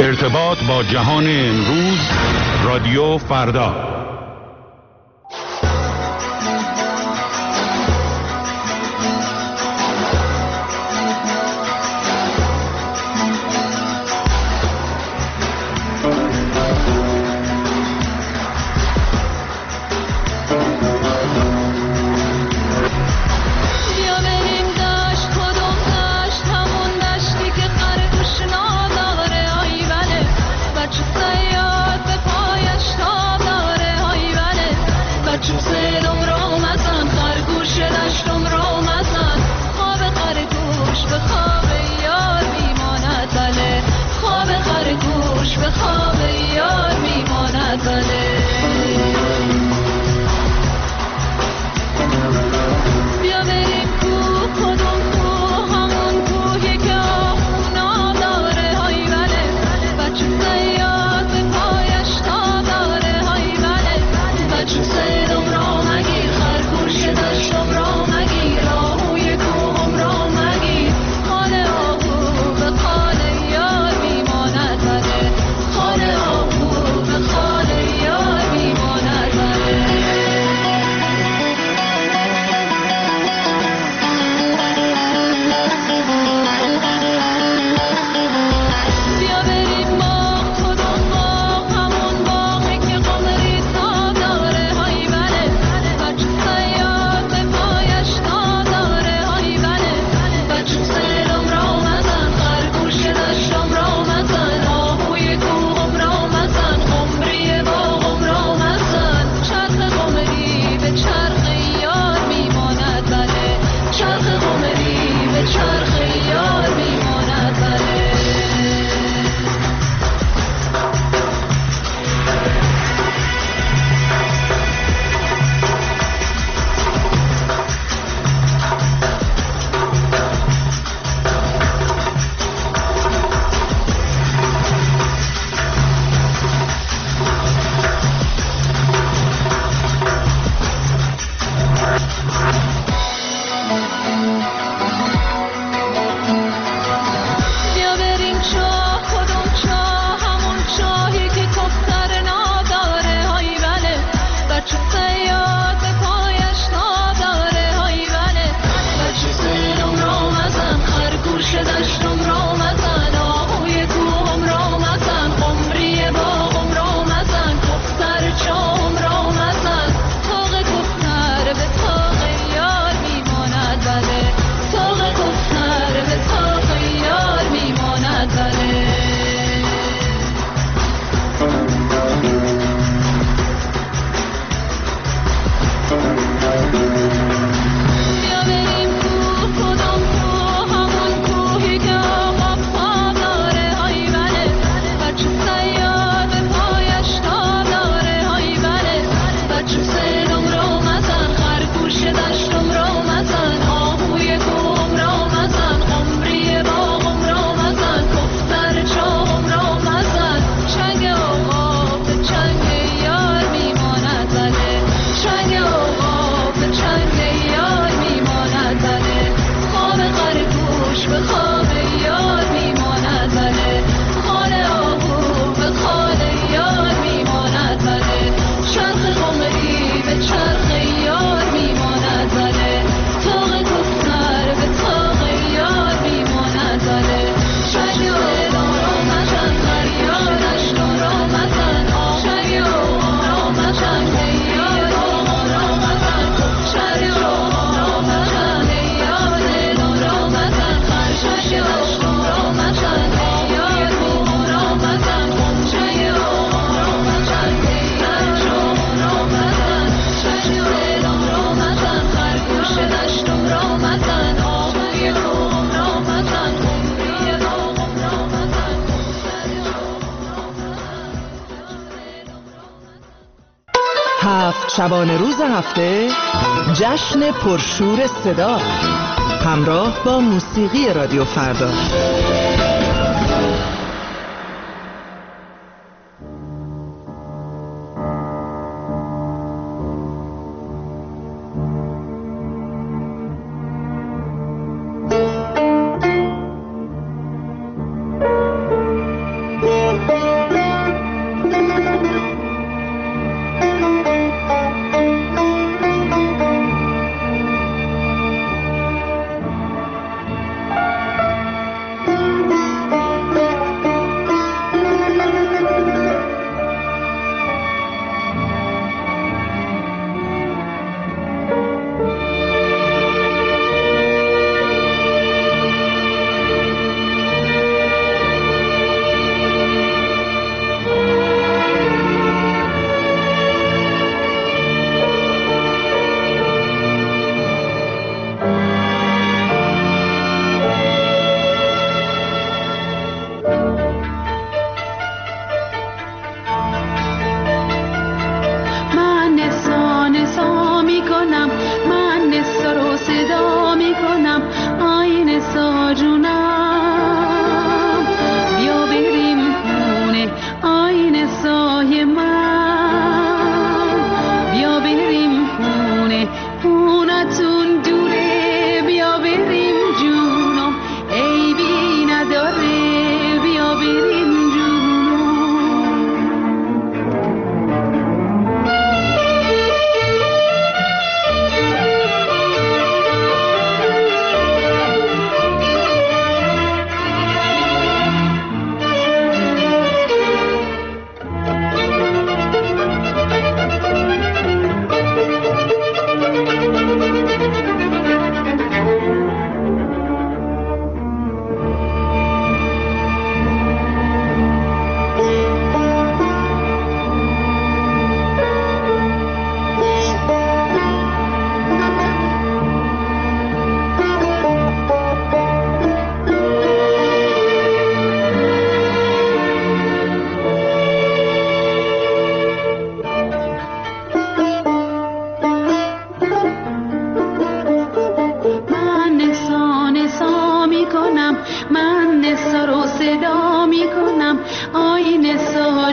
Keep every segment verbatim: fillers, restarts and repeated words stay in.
ارتباط با جهان امروز، رادیو فردا. شبانه روز هفته جشن پرشور صدا همراه با موسیقی رادیو فردا.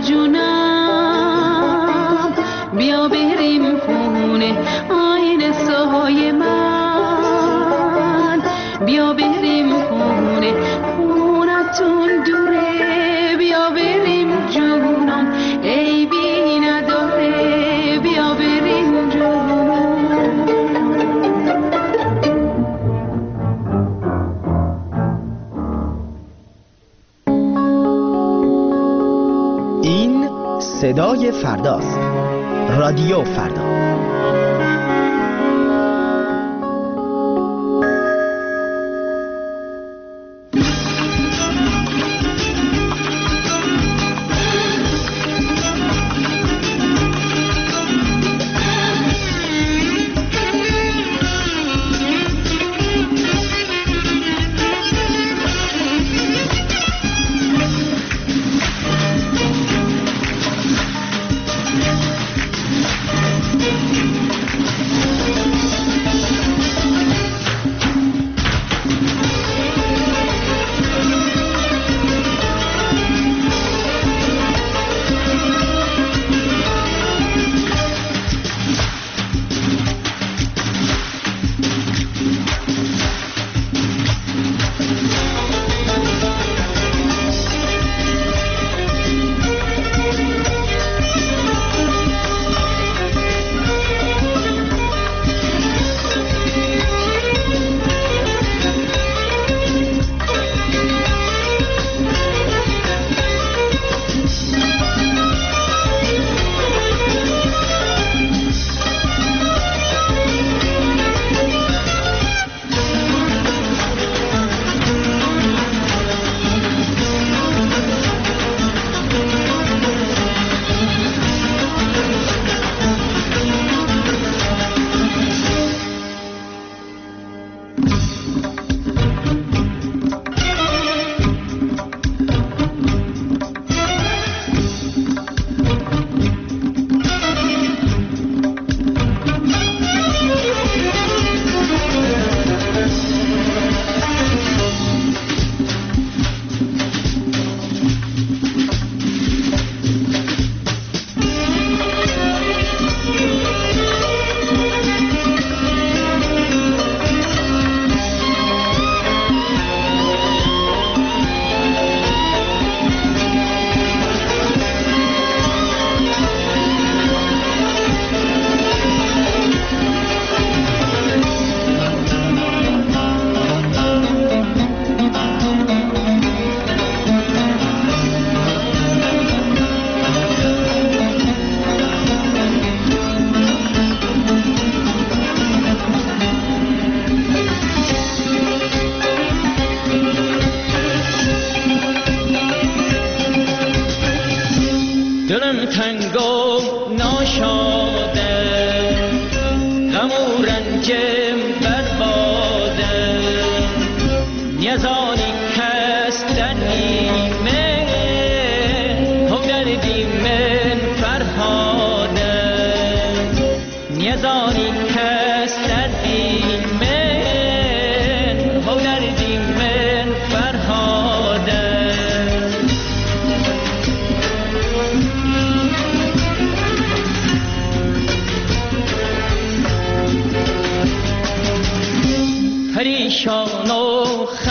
جونم بیا بریم خونه آینه سایه من بیا بریم خونه خونتون دوره بیا بریم جونم عیبی نداره بیا بریم جونم. این صدای فرداست. رادیو فردا. دلم تنگ و ناشاده غم و رنجم برباده نیازانی کس در نیمه هم دردی من فرهاده نیازانی کس در نیمه هم دردی من فرهاده پریشان و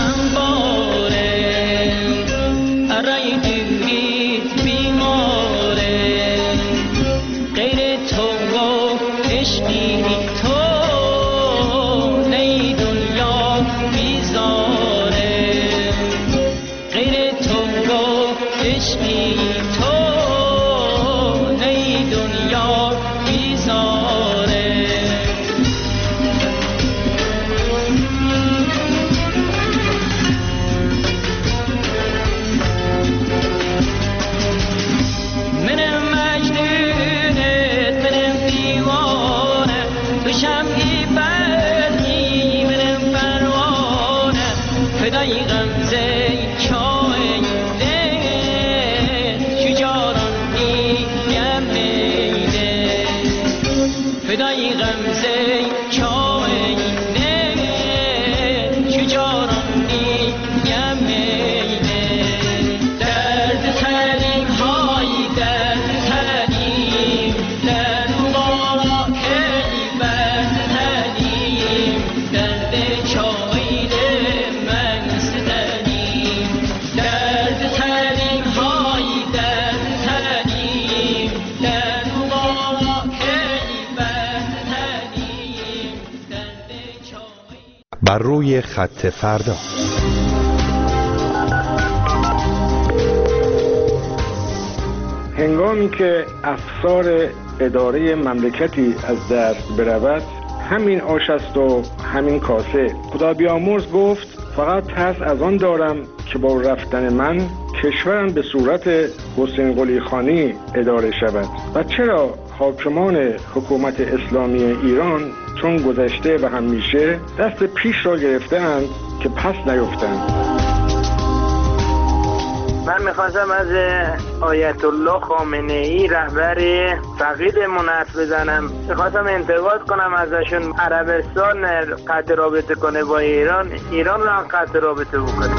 خمباره ارای دیرید بیماره غیر تو و عشقی تو نی دنیا بیزاره غیر تو و عشقی تو نی دنیا بیزاره بر روی خط فردا. هنگامی که افسار اداره مملکتی از دست برود، همین آش است و همین کاسه. خدا بیامرز گفت فقط ترس از آن دارم که با رفتن من کشورم به صورت حسین قلی خانی اداره شود. و چرا حاکمان حکومت اسلامی ایران چون گذشته و همیشه دست پیش را گرفتند که پس نیفتند. من میخواستم از آیت الله خامنه ای رهبر فقیدمون حرف بزنم. میخواستم انتقاد کنم ازشون. عربستان قطع رابطه کنه با ایران، ایران را قطع رابطه بکنه.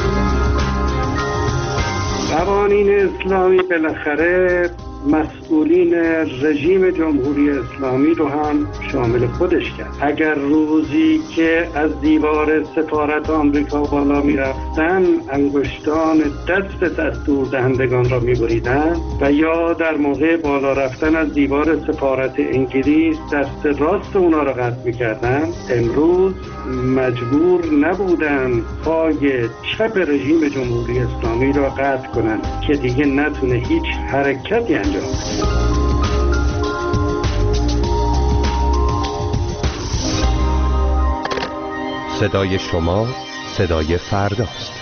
قوانین اسلامی بالاخره مسئولین رژیم جمهوری اسلامی رو هم شامل خودش کرد. اگر روزی که از دیوار سفارت آمریکا بالا می رفتن انگشتان دست دستور دهندگان را می بریدن و یا در موقع بالا رفتن از دیوار سفارت انگلیس دست راست اونا را قطع می کردن، امروز مجبور نبودن پای چپ رژیم جمهوری اسلامی را قطع کنن که دیگه نتونه هیچ حرکتی انجام بده. صدای شما صدای فرداست.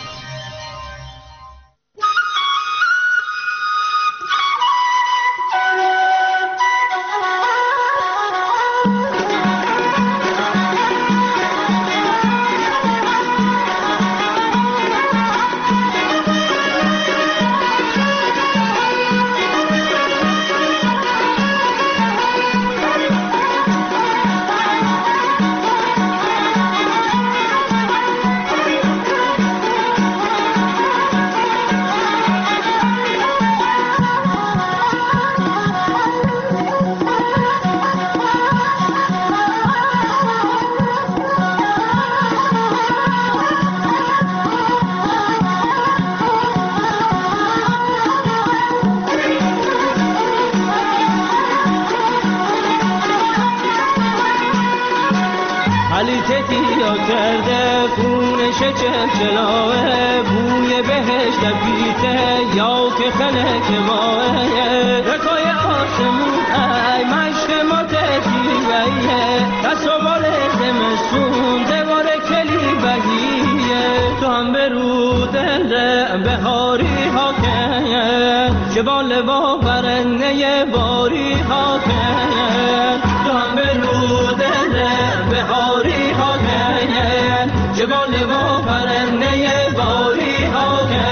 کرده خونش چلچلاه بوی بهش دبیته یا که خلک ماه رکای آسمون ای مشت ما تجیبه دست و بال زمستون دوار کلی بگیه تو هم به رو دل بهاری ها که جبال با برنه باری ها که تو هم به رو دل بهاری ها که جبال با برنه باری ها که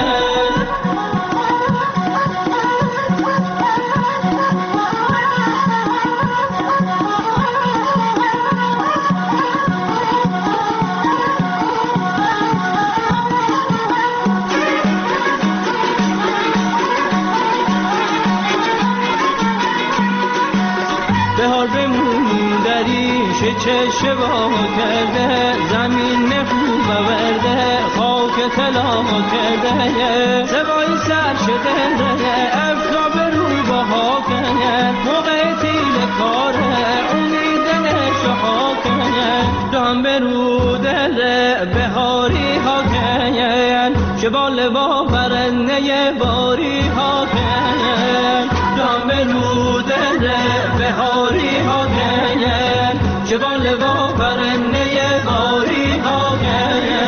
بهار بمون دریش چه با کرده زمین خوب ورده خاک طلا کرده سوای سر شده افتا به روی باها کنه موقع تیل کاره امیدن شها کنه دام به رو دل بهاری ها کنه شبال با برنه باری ها کنه دام به رو دل بهاری ها کنه شبال با برنه باری ها کنه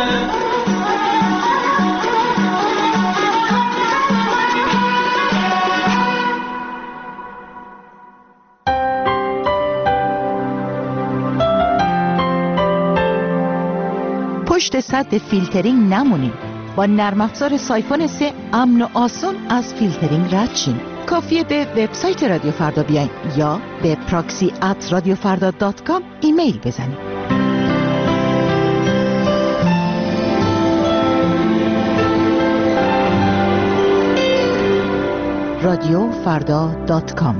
پشت سد فیلترینگ نمونید. با نرم افزار سایفون سه امن و آسان از فیلترینگ رد شین. کافیه به وبسایت رادیو فردا بیاین یا به پراکسی ات رادیو فردا دات کام ایمیل بزنید. رادیو فردا دات کام.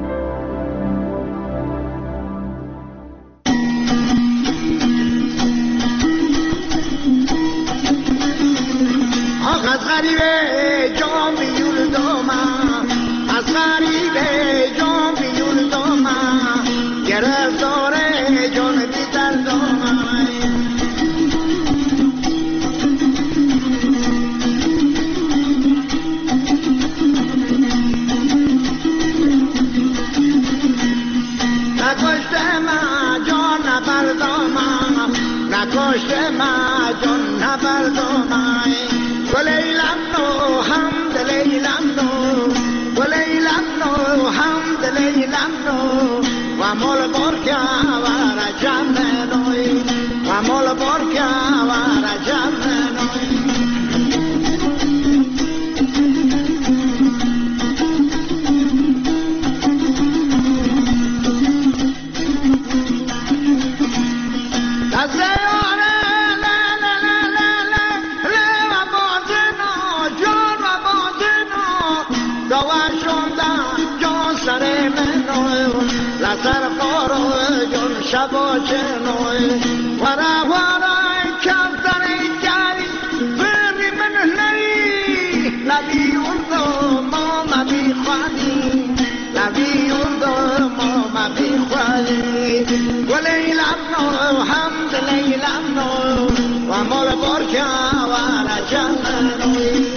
از غریبه جام بیول دامم از غریبه جام بیول دامم گرفتاره جان بیتر دامم لیلم نو و لیلم نو حمد لیلم نو و مول برکه و رجم نوی و مول برکه و رجم نوی سر قارو جون شبا جنوی ورا ورا کم سری جاری بری من نی لبی اردو ما مبی خوادی لبی اردو ما مبی خوادی و لیلم نو حمد لیلم نو و مول برکه و رجم نوی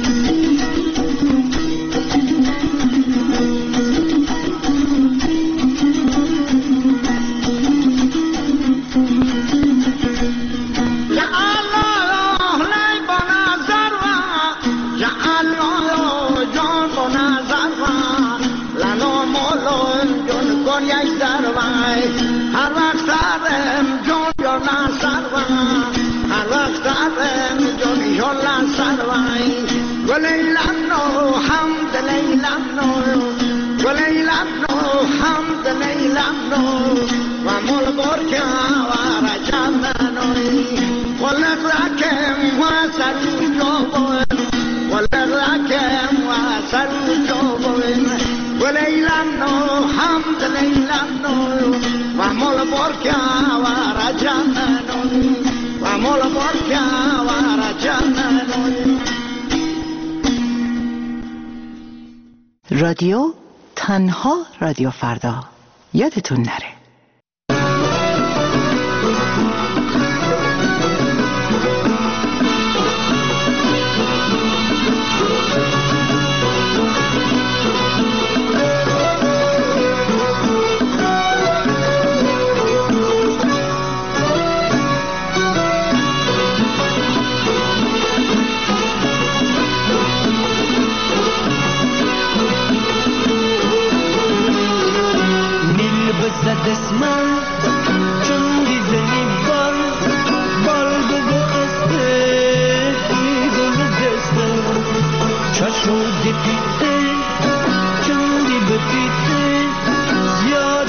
هر وقت سرم جون یا نسروان هر وقت سرم جون یا نسروان و لیلم نو حمد لیلم نو و لیلم نو حمد لیلم نو و مول برکه و رجم نوی و لغرکم و سرو جوبون و لغرکم و سرو جوبون و لیلم نو حمد لیلم نو و مول برکه و رجم نوی و مول برکه و رجم نوی. رادیو تنها رادیو فردا، یادتون نره. دسمال چون دیزنی بال بال بگو قصده دیگل دسته چشم دی پیته چون دی بپیته زیاد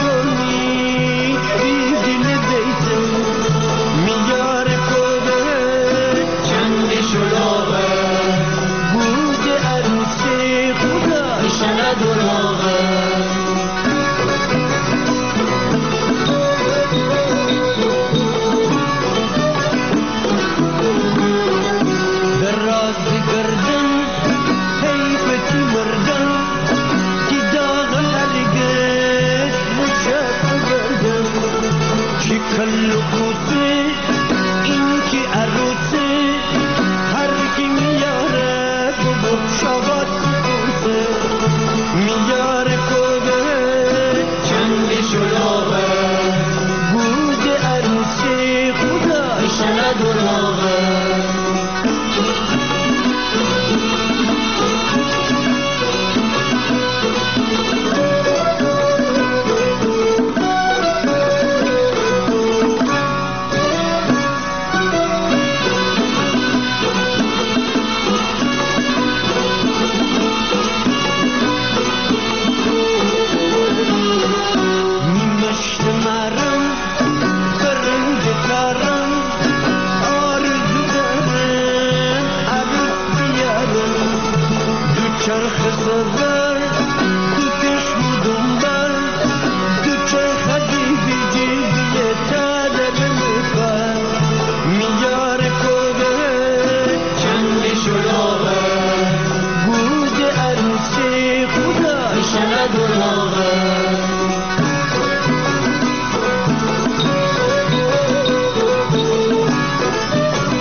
جوانی دیدل دیته میار کده چند شلوغه بود عروسی خدا ایشان دلاغه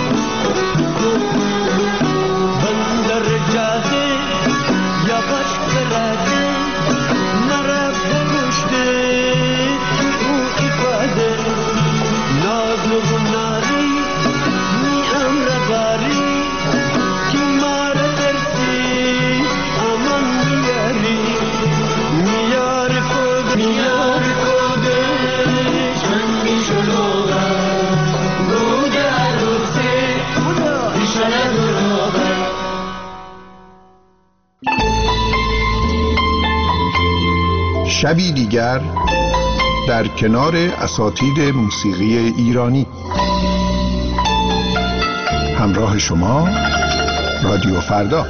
Bendar jahe ya baş شبی دیگر در کنار اساتید موسیقی ایرانی. همراه شما رادیو فردا.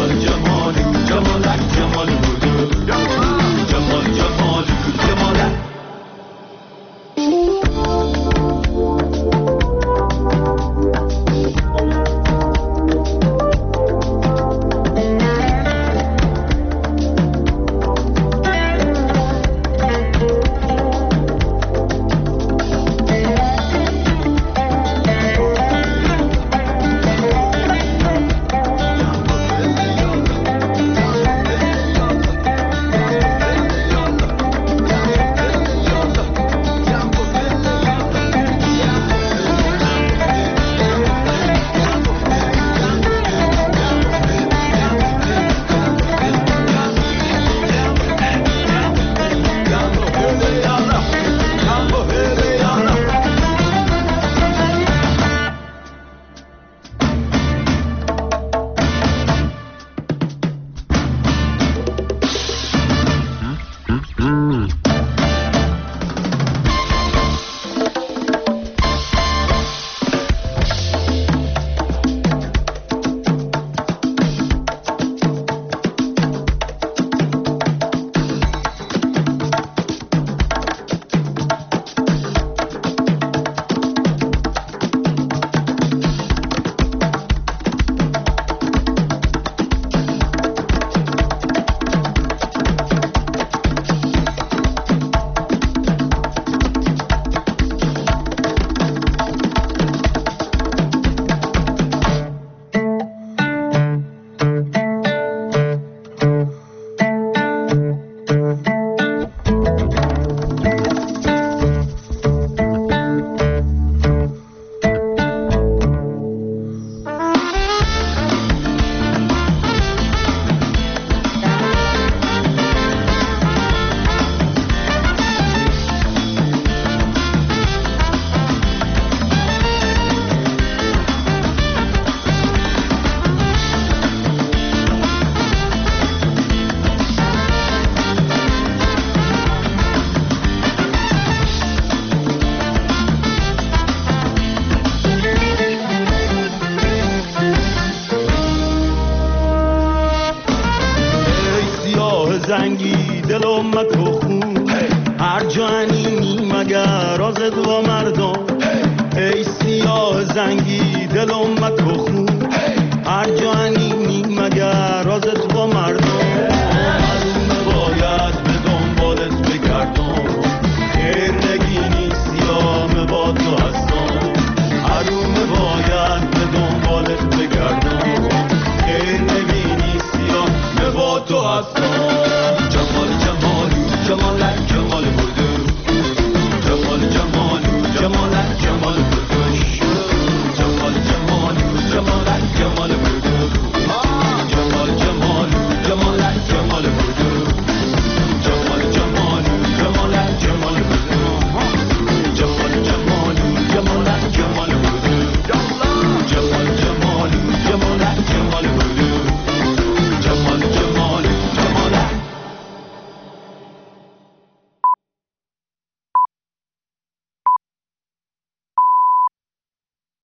جمال جمال دل امت تو خون هر جا انیمی مگر آزد و مردم ای سیاه زنگی دل امت تو خون